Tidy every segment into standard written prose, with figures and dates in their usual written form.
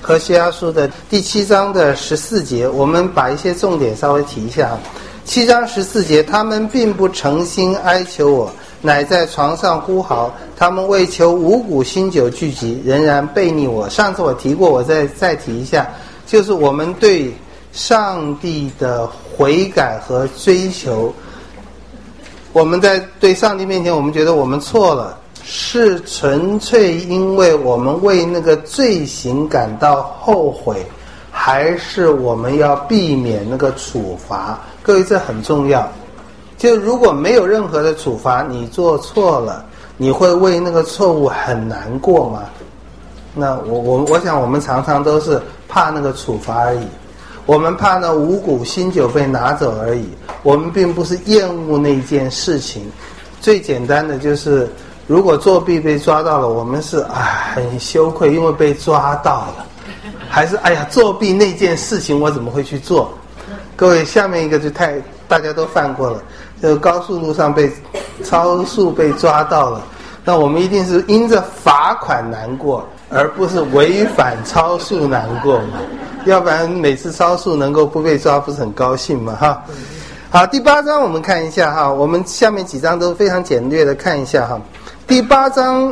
何西阿书的第7章的14节，我们把一些重点稍微提一下。7章14节，他们并不诚心哀求我，乃在床上呼嚎，他们为求五谷新酒聚集，仍然悖逆我。上次我提过，我再提一下，就是我们对上帝的悔改和追求，我们在对上帝面前，我们觉得我们错了，是纯粹因为我们为那个罪行感到后悔，还是我们要避免那个处罚？各位，这很重要。就如果没有任何的处罚，你做错了，你会为那个错误很难过吗？那我想我们常常都是怕那个处罚而已，我们怕那五谷新酒被拿走而已，我们并不是厌恶那件事情。最简单的就是，如果作弊被抓到了，我们是很羞愧，因为被抓到了，还是作弊那件事情我怎么会去做？各位，下面一个就大家都犯过了，就高速路上超速被抓到了，那我们一定是因着罚款难过，而不是违反超速难过嘛，要不然每次超速能够不被抓，不是很高兴嘛哈。好，第8章我们看一下哈，我们下面几章都非常简略的看一下哈。第8章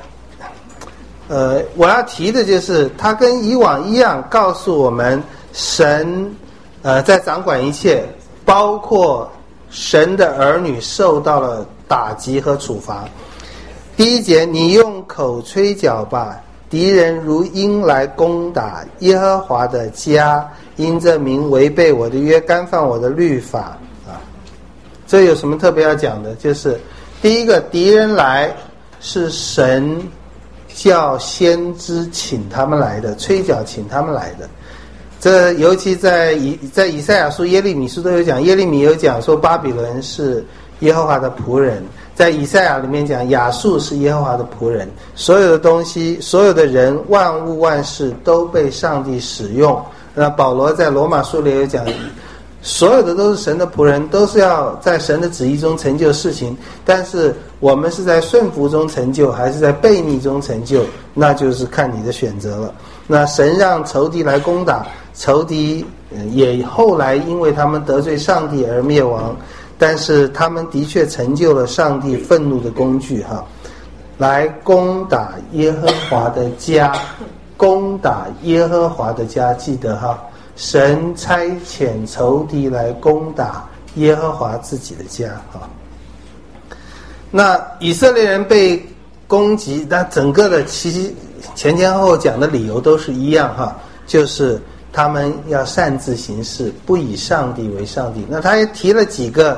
我要提的就是它跟以往一样，告诉我们神在掌管一切，包括神的儿女受到了打击和处罚。第1节，你用口吹角吧，敌人如鹰来攻打耶和华的家，因这名违背我的约，干犯我的律法啊。这有什么特别要讲的？就是第一个，敌人来是神叫先知请他们来的，吹角请他们来的。这尤其在以赛亚书、耶利米书都有讲，耶利米有讲说巴比伦是耶和华的仆人，在以赛亚里面讲亚述是耶和华的仆人，所有的东西、所有的人、万物万事都被上帝使用。那保罗在罗马书里有讲，所有的都是神的仆人，都是要在神的旨意中成就事情，但是我们是在顺服中成就还是在悖逆中成就，那就是看你的选择了。那神让仇敌来攻打，仇敌也后来因为他们得罪上帝而灭亡，但是他们的确成就了上帝愤怒的工具哈，来攻打耶和华的家，攻打耶和华的家，记得哈，神差遣仇敌来攻打耶和华自己的家哈。那以色列人被攻击，那整个的前后讲的理由都是一样哈，就是他们要擅自行事，不以上帝为上帝。那他也提了几个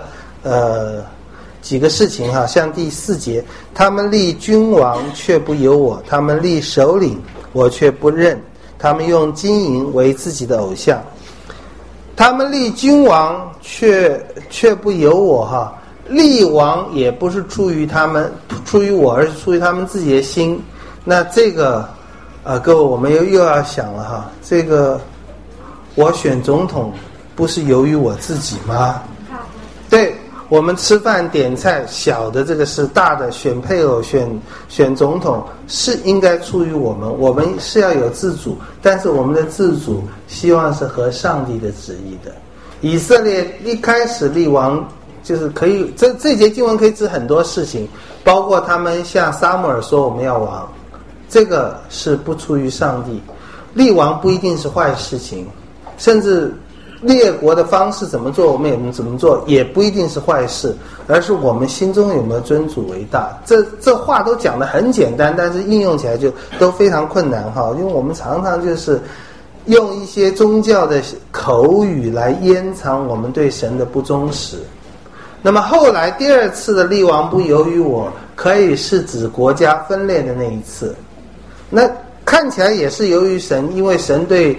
事情哈，像第4节，他们立君王却不由我，他们立首领我却不认，他们用金银为自己的偶像。他们立君王却不由我哈，立王也不是出于我，而是出于他们自己的心。那这个各位，我们又要想了哈，这个我选总统不是由于我自己吗？对，我们吃饭点菜，小的这个是，大的选配偶、选总统是应该出于我们是要有自主，但是我们的自主希望是合上帝的旨意的。以色列一开始立王就是可以，这节经文可以指很多事情，包括他们向撒母耳说我们要王，这个是不出于上帝。立王不一定是坏事情，甚至列国的方式怎么做我们也怎么做，也不一定是坏事，而是我们心中有没有尊主为大。这话都讲得很简单，但是应用起来就都非常困难哈，因为我们常常就是用一些宗教的口语来掩藏我们对神的不忠实。那么后来第2次的立王不由于我，可以是指国家分裂的那一次，那看起来也是由于神，因为神对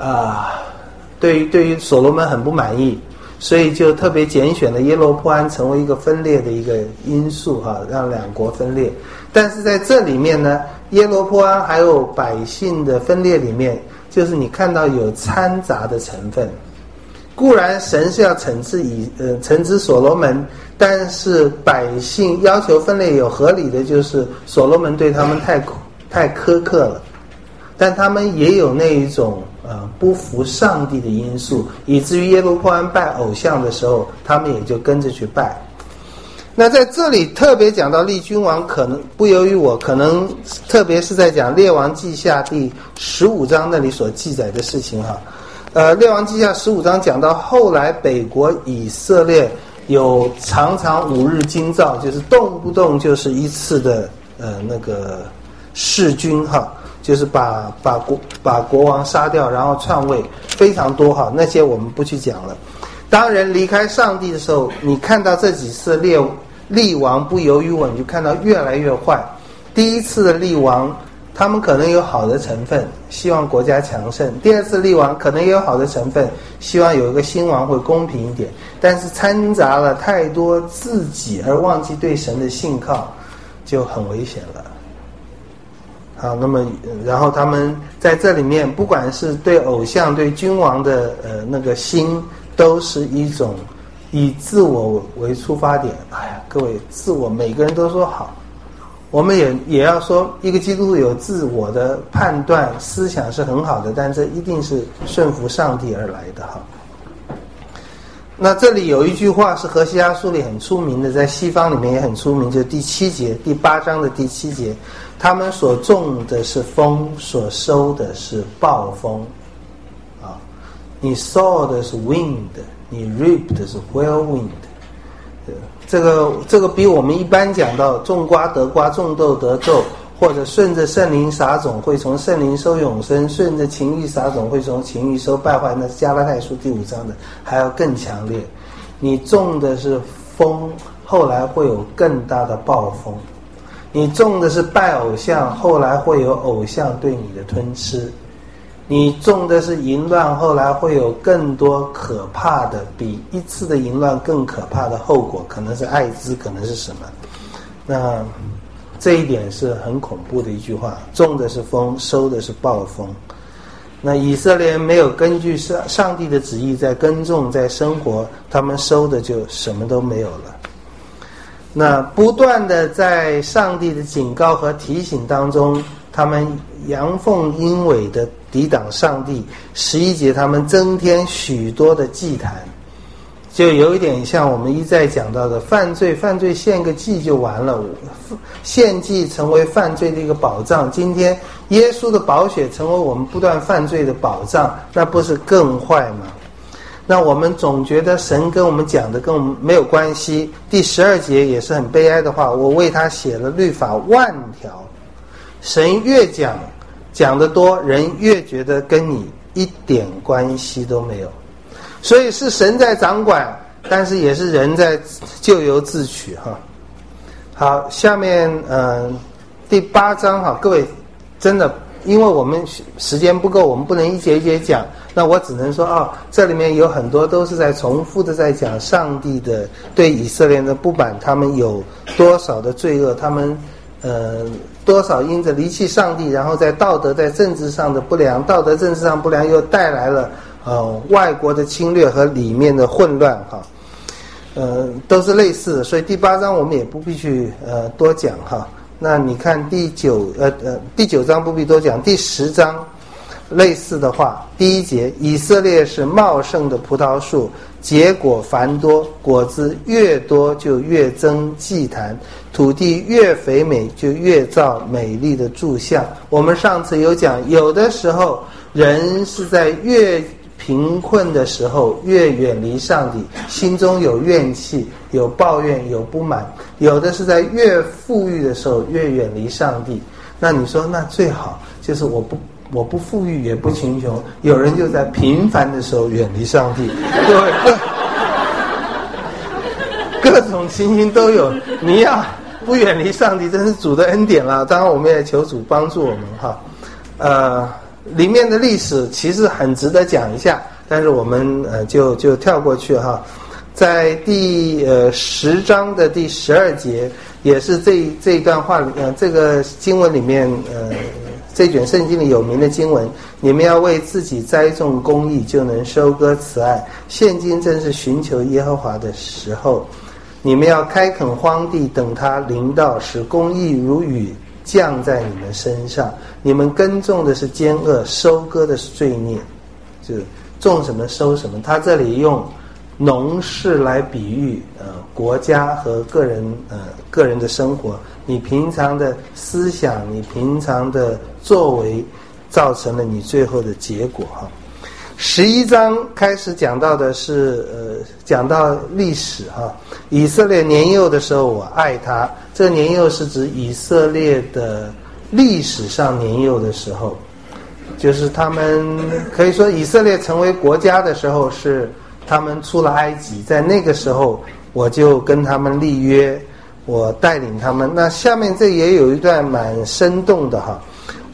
于所罗门很不满意，所以就特别拣选了耶罗波安成为一个分裂的一个因素哈，让两国分裂。但是在这里面呢，耶罗波安还有百姓的分裂里面，就是你看到有掺杂的成分。固然神是要惩治所罗门，但是百姓要求分裂有合理的，就是所罗门对他们太苛刻了， 但他们也有那一种不服上帝的因素，以至于耶路波安拜偶像的时候，他们也就跟着去拜。那在这里特别讲到立君王，可能不由于我，可能特别是在讲列王记下第15章那里所记载的事情哈。列王记下15章讲到后来北国以色列有常常5日京兆，就是动不动就是一次的那个弑君哈，就是把国王杀掉，然后篡位，非常多哈，那些我们不去讲了。当人离开上帝的时候，你看到这几次立王不由于我，你就看到越来越坏。第一次的立王，他们可能有好的成分，希望国家强盛；第二次立王可能也有好的成分，希望有一个新王会公平一点，但是掺杂了太多自己而忘记对神的信靠，就很危险了。好，那么然后他们在这里面，不管是对偶像对君王的那个心，都是一种以自我为出发点。哎呀，各位，自我每个人都说好，我们也要说一个基督徒有自我的判断思想是很好的，但这一定是顺服上帝而来的哈。那这里有一句话是何西阿书里很出名的，在西方里面也很出名，就是第7节，第8章的第7节，他们所种的是风，所收的是暴风啊。你 sow 的是 wind， 你 reap 的是 whirlwind。这个比我们一般讲到种瓜得瓜，种豆得豆，或者顺着圣灵撒种会从圣灵收永生，顺着情欲撒种会从情欲收败坏，那是加拉太书第5章的，还要更强烈。你种的是风，后来会有更大的暴风；你种的是拜偶像，后来会有偶像对你的吞吃；你种的是淫乱，后来会有更多可怕的，比一次的淫乱更可怕的后果，可能是艾滋，可能是什么。那这一点是很恐怖的一句话，种的是风，收的是暴风。那以色列人没有根据上帝的旨意在耕种在生活，他们收的就什么都没有了。那不断的在上帝的警告和提醒当中，他们阳奉阴违的抵挡上帝。11节他们增添许多的祭坛，就有一点像我们一再讲到的犯罪献个祭就完了，献祭成为犯罪的一个保障。今天耶稣的宝血成为我们不断犯罪的保障，那不是更坏吗？那我们总觉得神跟我们讲的跟我们没有关系。第12节也是很悲哀的话，我为他写了律法10000条。神越讲得多，人越觉得跟你一点关系都没有。所以是神在掌管，但是也是人在咎由自取哈。好，下面第8章哈，各位真的因为我们时间不够，我们不能一节一节讲，那我只能说这里面有很多都是在重复的在讲上帝的对以色列人的不满，他们有多少的罪恶，他们多少因着离弃上帝，然后在道德在政治上的不良，道德政治上不良又带来了外国的侵略和里面的混乱哈。都是类似的，所以第8章我们也不必去多讲哈。那你看第9章不必多讲，第10章类似的话，第1节，以色列是茂盛的葡萄树，结果繁多，果子越多就越增祭坛，土地越肥美就越造美丽的柱像。我们上次有讲，有的时候人是在越贫困的时候越远离上帝，心中有怨气，有抱怨，有不满；有的是在越富裕的时候越远离上帝。那你说那最好就是我不富裕也不贫穷，有人就在平凡的时候远离上帝。各位各种情形都有，你要不远离上帝真是主的恩典啦。当然我们也求主帮助我们哈。里面的历史其实很值得讲一下，但是我们就跳过去哈。在第10章的第12节，也是这一段话这个经文里面这卷圣经里有名的经文，你们要为自己栽种公义，就能收割慈爱。现今正是寻求耶和华的时候，你们要开垦荒地，等他临到，使公义如雨降在你们身上，你们耕种的是奸恶，收割的是罪孽，就是种什么收什么。他这里用农事来比喻国家和个人的生活，你平常的思想，你平常的作为，造成了你最后的结果哈。11章开始讲到的是讲到历史哈。以色列年幼的时候我爱他，这个年幼是指以色列的历史上年幼的时候，就是他们可以说以色列成为国家的时候是他们出了埃及，在那个时候我就跟他们立约，我带领他们。那下面这也有一段蛮生动的哈。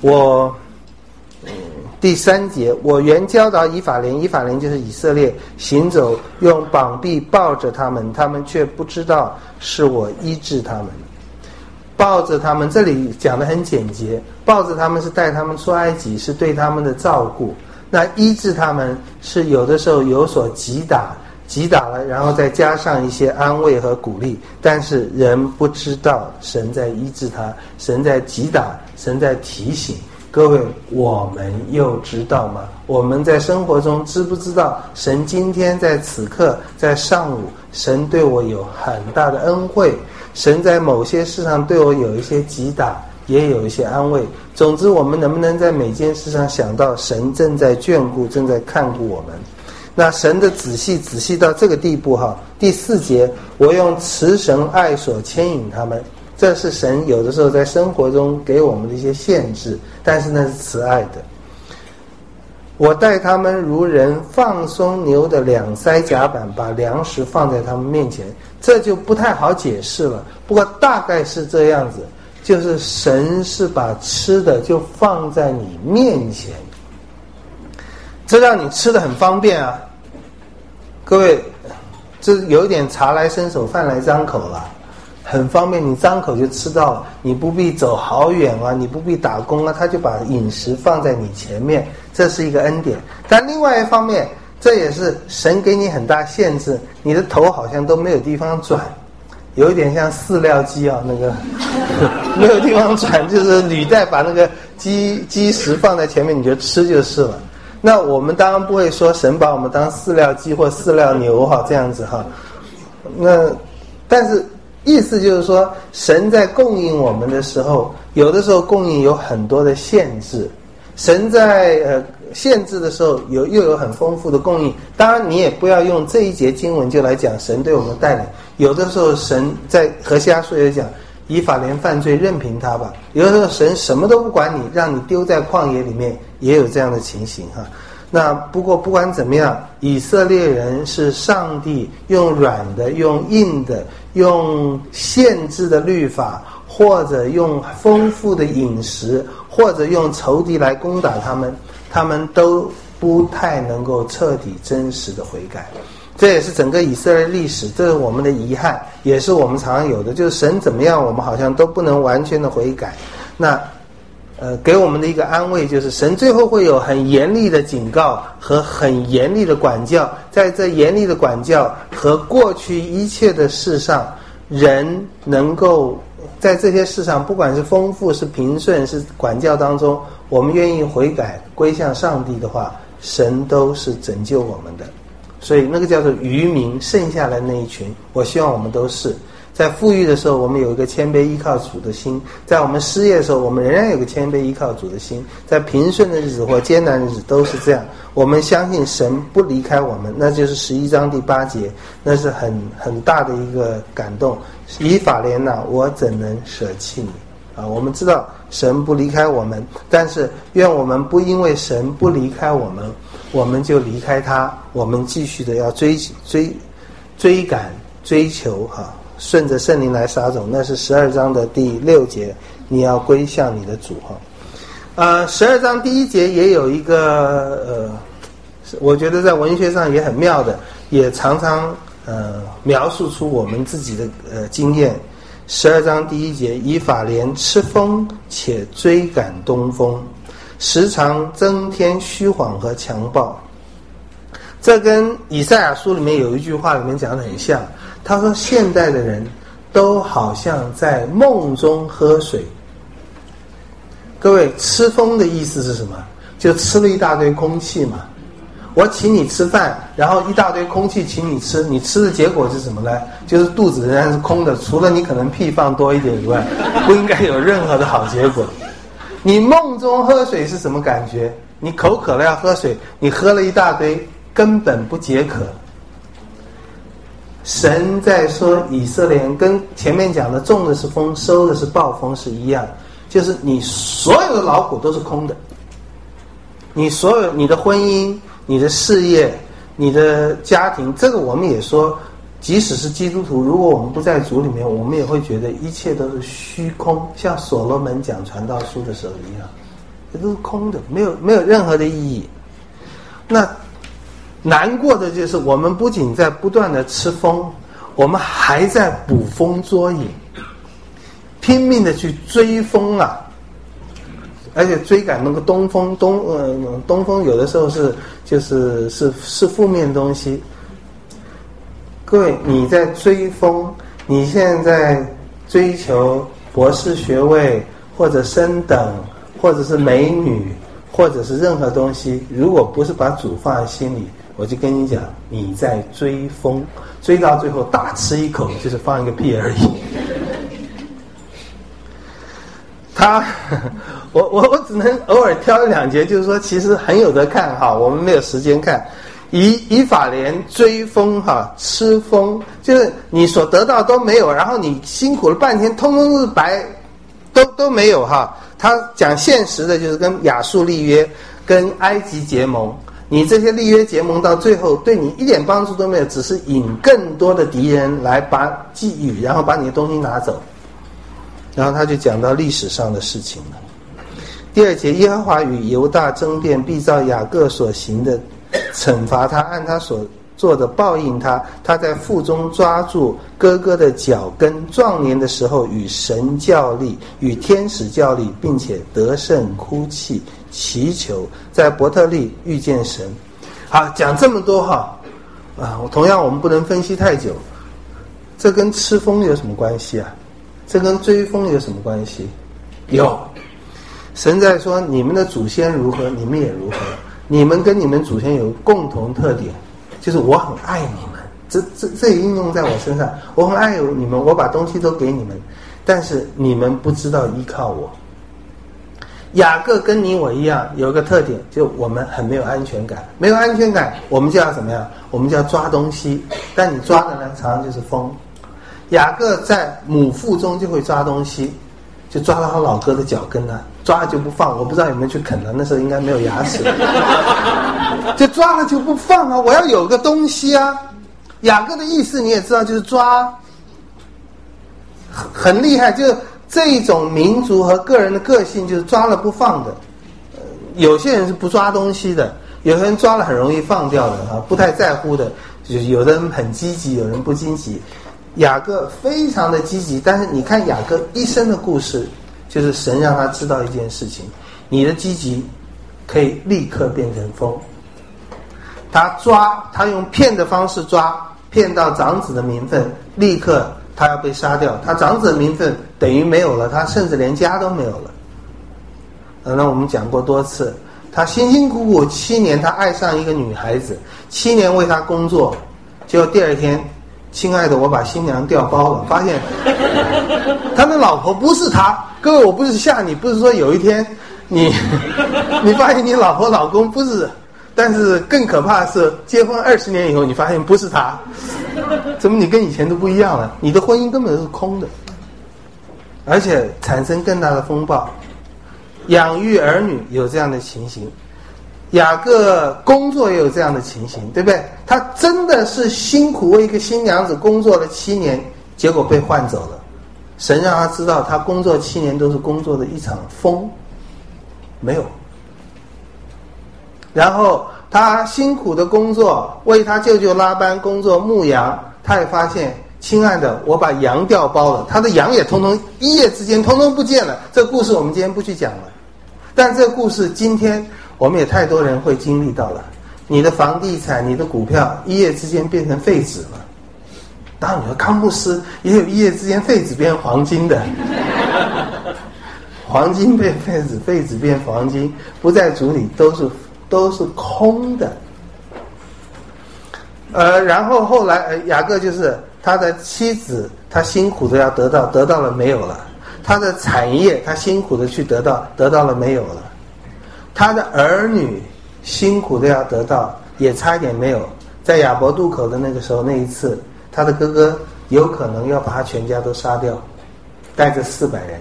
第3节，我原教导以法莲，以法莲就是以色列，行走，用膀臂抱着他们，他们却不知道是我医治他们。抱着他们，这里讲得很简洁，抱着他们是带他们出埃及，是对他们的照顾。那医治他们是有的时候有所击打了，然后再加上一些安慰和鼓励，但是人不知道神在医治他，神在击打，神在提醒。各位，我们又知道吗？我们在生活中知不知道神今天在此刻，在上午，神对我有很大的恩惠，神在某些事上对我有一些击打，也有一些安慰。总之，我们能不能在每件事上想到神正在眷顾，正在看顾我们？那神的仔细到这个地步哈。第4节，我用慈神爱所牵引他们，这是神有的时候在生活中给我们的一些限制，但是那是慈爱的。我待他们如人放松牛的2腮甲板，把粮食放在他们面前，这就不太好解释了，不过大概是这样子，就是神是把吃的就放在你面前，这让你吃的很方便啊。各位，这有一点茶来伸手，饭来张口了，很方便，你张口就吃到了，你不必走好远啊，你不必打工啊，他就把饮食放在你前面，这是一个恩典。但另外一方面，这也是神给你很大限制，你的头好像都没有地方转，有一点像饲料机啊，那个没有地方转，就是履带把那个鸡食放在前面，你就吃就是了。那我们当然不会说神把我们当饲料鸡或饲料牛哈，这样子哈。那但是意思就是说，神在供应我们的时候，有的时候供应有很多的限制，神在限制的时候又有很丰富的供应。当然你也不要用这一节经文就来讲神对我们带领，有的时候神在何西阿书也讲，以法莲犯罪任凭他吧，有的时候神什么都不管你，让你丢在旷野里面，也有这样的情形哈。那不过不管怎么样，以色列人是上帝用软的，用硬的，用限制的律法，或者用丰富的饮食，或者用仇敌来攻打他们，他们都不太能够彻底真实的悔改。这也是整个以色列历史，这是我们的遗憾，也是我们常常有的，就是神怎么样我们好像都不能完全的悔改。那给我们的一个安慰就是神最后会有很严厉的警告和很严厉的管教，在这严厉的管教和过去一切的事上，人能够在这些事上，不管是丰富是平顺是管教当中，我们愿意悔改归向上帝的话，神都是拯救我们的。所以那个叫做渔民，剩下来那一群，我希望我们都是在富裕的时候，我们有一个谦卑依靠主的心；在我们失业的时候，我们仍然有个谦卑依靠主的心；在平顺的日子或艰难的日子都是这样。我们相信神不离开我们，那就是11章第8节，那是很大的一个感动。以法莲哪，我怎能舍弃你啊？我们知道神不离开我们，但是愿我们不因为神不离开我们，我们就离开他，我们继续的要追赶追求哈。顺着圣灵来撒种，那是12章的第6节，你要归向你的主哈。12章第1节也有一个我觉得在文学上也很妙的，也常常描述出我们自己的经验。12章第1节，以法莲吃风且追赶东风，时常增添虚谎和强暴。这跟以赛亚书里面有一句话里面讲的很像，他说现代的人都好像在梦中喝水， 各位，吃风的意思是什么？就吃了一大堆空气嘛。我请你吃饭，然后一大堆空气请你吃，你吃的结果是什么呢？就是肚子仍然是空的，除了你可能屁放多一点以外，不应该有任何的好结果。你梦中喝水是什么感觉？你口渴了要喝水，你喝了一大堆，根本不解渴。神在说以色列人跟前面讲的种的是风，收的是暴风是一样，就是你所有的劳苦都是空的，你所有你的婚姻、你的事业、你的家庭，这个我们也说，即使是基督徒，如果我们不在主里面，我们也会觉得一切都是虚空，像所罗门讲传道书的时候一样，这都是空的，没有任何的意义。那难过的就是我们不仅在不断的吃风，我们还在捕风捉影，拼命的去追风啊，而且追赶那个东风，东风有的时候是负面东西。各位，你在追风，你现在追求博士学位或者升等或者是美女或者是任何东西，如果不是把主放在心里，我就跟你讲，你在追风，追到最后大吃一口，就是放一个屁而已。我只能偶尔挑一两节，就是说其实很有得看哈，我们没有时间看。以法莲追风哈，吃风，就是你所得到都没有，然后你辛苦了半天，通通是白，都没有哈。他讲现实的，就是跟亚述立约，跟埃及结盟。你这些立约结盟到最后对你一点帮助都没有，只是引更多的敌人来把觊觎，然后把你的东西拿走。然后他就讲到历史上的事情了。第二节，耶和华与犹大争辩，必照雅各所行的惩罚他，按他所做的报应他。他在腹中抓住哥哥的脚跟，壮年的时候与神较力，与天使较力，并且得胜哭泣祈求，在伯特利遇见神。好，讲这么多哈，同样我们不能分析太久。这跟吃风有什么关系啊？这跟追风有什么关系？有。神在说你们的祖先如何，你们也如何。你们跟你们祖先有共同特点，就是我很爱你们，这也应用在我身上。我很爱你们，我把东西都给你们，但是你们不知道依靠我。雅各跟你我一样有一个特点，就我们很没有安全感。没有安全感，我们就要怎么样？我们就要抓东西，但你抓的呢，常常就是风。雅各在母腹中就会抓东西，就抓到他老哥的脚跟啊，抓了就不放。我不知道有没有去啃了，那时候应该没有牙齿，就抓了就不放啊！我要有个东西啊。雅各的意思你也知道，就是抓，很厉害。就这一种民族和个人的个性，就是抓了不放的。有些人是不抓东西的，有些人抓了很容易放掉的啊，不太在乎的。就是有的人很积极，有人不积极。雅各非常的积极，但是你看雅各一生的故事，就是神让他知道一件事情：你的积极可以立刻变成风。他用骗的方式抓，骗到长子的名分，立刻他要被杀掉。他长子的名分等于没有了，他甚至连家都没有了。那我们讲过多次，他辛辛苦苦7年，他爱上一个女孩子，7年为他工作，结果第二天，亲爱的，我把新娘调包了，发现他的老婆不是他。各位，我不是吓你，不是说有一天你发现你老婆老公不是，但是更可怕的是结婚20年以后，你发现不是他，怎么你跟以前都不一样了？你的婚姻根本是空的，而且产生更大的风暴。养育儿女有这样的情形，雅各工作也有这样的情形，对不对？他真的是辛苦为一个新娘子工作了7年，结果被换走了。神让他知道，他工作7年都是工作的一场风，没有。然后他辛苦的工作，为他舅舅拉班工作牧羊，他也发现，亲爱的，我把羊调包了，他的羊也通通一夜之间通通不见了。这个故事我们今天不去讲了，但这个故事今天我们也太多人会经历到了。你的房地产、你的股票一夜之间变成废纸了。当然你说康牧师也有一夜之间废纸变成黄金的。 黄金变废纸，废纸变黄金，不在主里都是空的。然后后来雅各就是他的妻子，他辛苦的要得到，得到了没有了；他的产业，他辛苦的去得到，得到了没有了；他的儿女辛苦的要得到，也差一点没有。在亚伯渡口的那个时候，那一次，他的哥哥有可能要把他全家都杀掉，带着400人。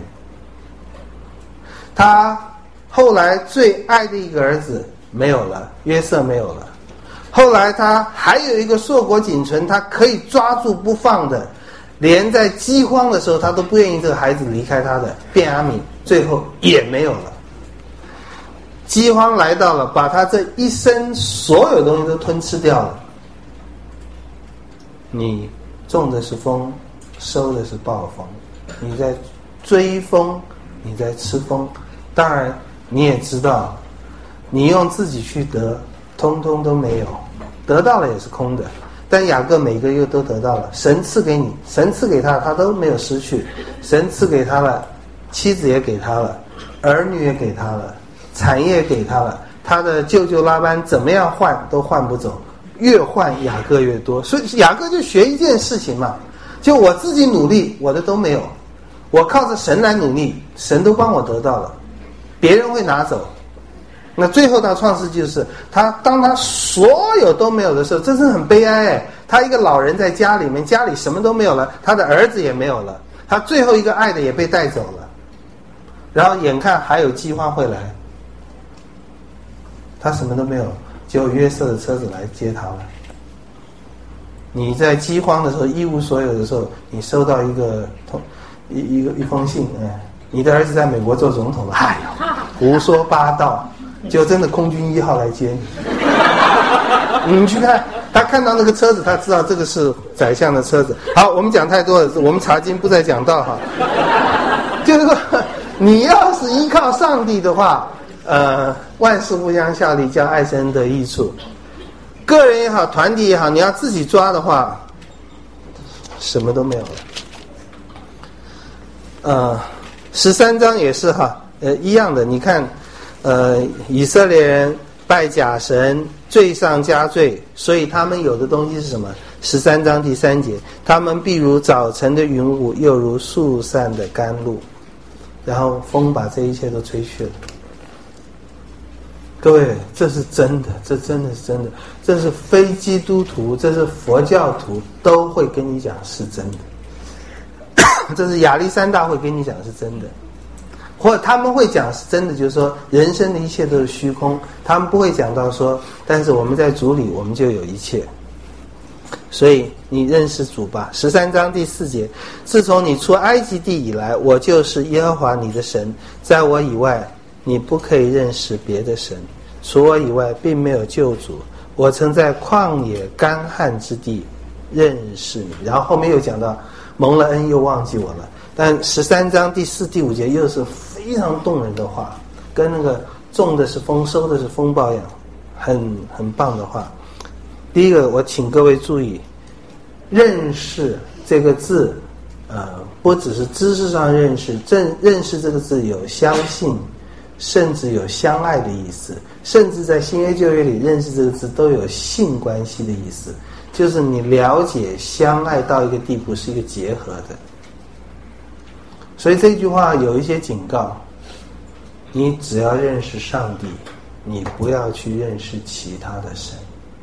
他后来最爱的一个儿子没有了，约瑟没有了。后来他还有一个硕果仅存，他可以抓住不放的，连在饥荒的时候他都不愿意这个孩子离开他的便雅悯，最后也没有了。饥荒来到了，把他这一生所有东西都吞吃掉了。你种的是风，收的是暴风，你在追风，你在吃风。当然你也知道，你用自己去得，通通都没有，得到了也是空的。但雅各每个月都得到了，神赐给你，神赐给他，他都没有失去。神赐给他了，妻子也给他了，儿女也给他了，产业给他了。他的舅舅拉班怎么样换都换不走，越换雅各越多。所以雅各就学一件事情嘛，就我自己努力，我的都没有，我靠着神来努力，神都帮我得到了，别人会拿走。那最后到创世纪就是当他所有都没有的时候，真是很悲哀哎。他一个老人在家里面，家里什么都没有了，他的儿子也没有了，他最后一个爱的也被带走了，然后眼看还有饥荒会来，他什么都没有，结果约瑟的车子来接他了。你在饥荒的时候一无所有的时候，你收到一封信，你的儿子在美国做总统了，哎呦，胡说八道，就真的空军1号来接你。你去看，他看到那个车子，他知道这个是宰相的车子。好，我们讲太多了，我们查经不再讲到哈。就是说，你要是依靠上帝的话，万事互相效力，叫爱神得益处。个人也好，团体也好，你要自己抓的话，什么都没有了。13章也是哈，一样的。你看，以色列人拜假神，罪上加罪，所以他们有的东西是什么？13章第3节，他们必如早晨的云雾，又如速散的甘露，然后风把这一切都吹去了。各位，这是真的，这真的是真的，这是非基督徒，这是佛教徒都会跟你讲是真的。这是亚历山大会跟你讲是真的，或者他们会讲是真的，就是说人生的一切都是虚空，他们不会讲到说，但是我们在主里我们就有一切。所以你认识主吧。13章第4节，自从你出埃及地以来，我就是耶和华你的神，在我以外你不可以认识别的神，除我以外并没有救主。我曾在旷野干旱之地认识你。然后后面又讲到蒙了恩又忘记我了。但13章第4、第5节又是非常动人的话，跟那个种的是风收的是风暴一样，很棒的话。第一个，我请各位注意，认识这个字不只是知识上认识，认识这个字有相信，甚至有相爱的意思，甚至在新约旧约里认识这个字都有性关系的意思，就是你了解相爱到一个地步是一个结合的。所以这句话有一些警告，你只要认识上帝，你不要去认识其他的神，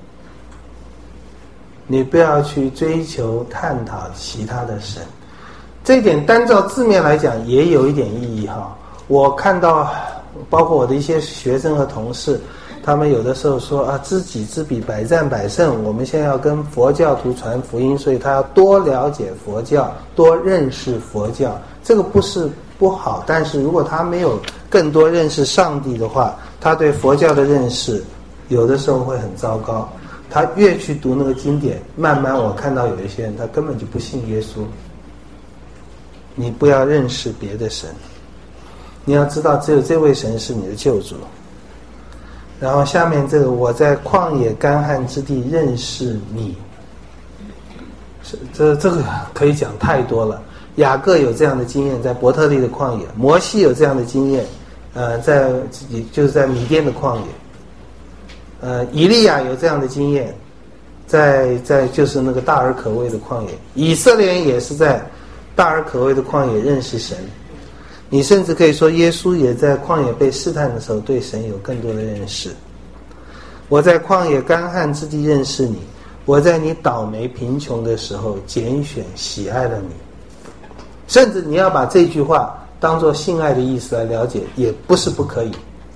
你不要去追求探讨其他的神。这一点单照字面来讲也有一点意义哈。我看到包括我的一些学生和同事，他们有的时候说知己知彼，百战百胜，我们现在要跟佛教徒传福音，所以他要多了解佛教，多认识佛教。这个不是不好，但是如果他没有更多认识上帝的话，他对佛教的认识有的时候会很糟糕。他越去读那个经典，慢慢我看到有一些人他根本就不信耶稣。你不要认识别的神，你要知道只有这位神是你的救主。然后下面这个，我在旷野干旱之地认识你，这个可以讲太多了。 雅各有这样的经验，在伯特利的旷野；摩西有这样的经验，就是在米甸的旷野；以利亚有这样的经验，在就是那个大而可畏的旷野；以色列人也是在大而可畏的旷野认识神。你甚至可以说，耶稣也在旷野被试探的时候，对神有更多的认识。我在旷野干旱之地认识你，我在你倒霉贫穷的时候拣选喜爱了你。甚至你要把这句话当作性爱的意思来了解，也不是不可以。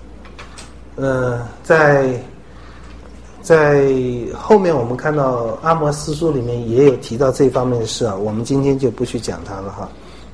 在后面我们看到阿摩司书里面也有提到这方面的事啊，我们今天就不去讲它了哈。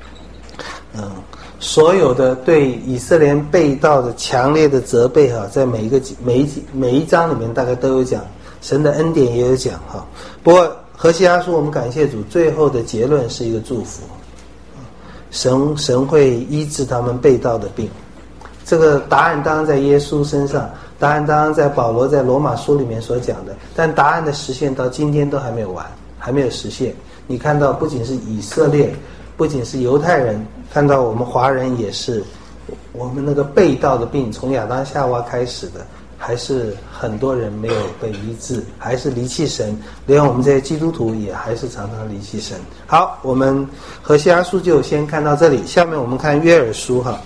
所有的对以色列人背道的强烈的责备哈，在每一章里面大概都有讲，神的恩典也有讲哈。不过何西阿书我们感谢主，最后的结论是一个祝福，神会医治他们背道的病。这个答案当然在耶稣身上，答案当然在保罗在罗马书里面所讲的，但答案的实现到今天都还没有完，还没有实现。你看到不仅是以色列，不仅是犹太人，看到我们华人也是，我们那个背道的病从亚当夏娃开始的，还是很多人没有被医治，还是离弃神，连我们这些基督徒也还是常常离弃神。好，我们何西阿书就先看到这里，下面我们看约珥书哈。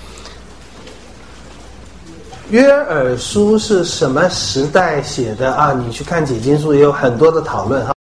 约珥书是什么时代写的啊？你去看解经书也有很多的讨论哈。